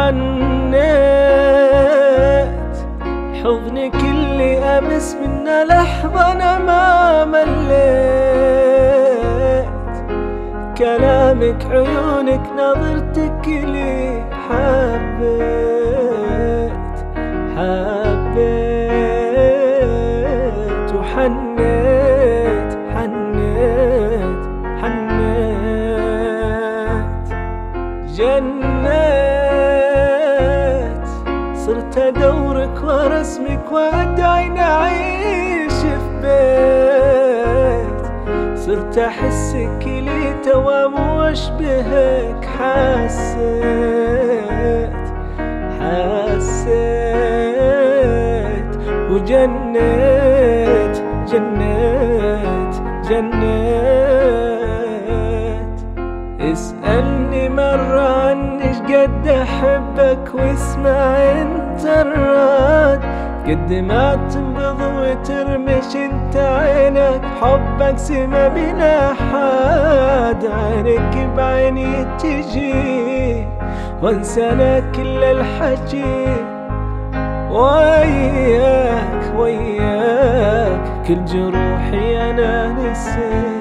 حنيت حضنك اللي أمس منه لحظة أنا ما مليت، كلامك عيونك نظرتك لي حبيت وحنيت جنيت، صرت أدورك ورسمك وأدعي نعيش في بيت، صرت أحسك لي توام وأشبهك حسيت وجنيت اسألني مرة عني شقد أحبك واسمع انت الرد، قد ما تنبض وترمش انت عينك حبك سما بلا حد، عينك بعيني تجي وانسى انا كل الحكي، وياك كل جروحي انا نسيت.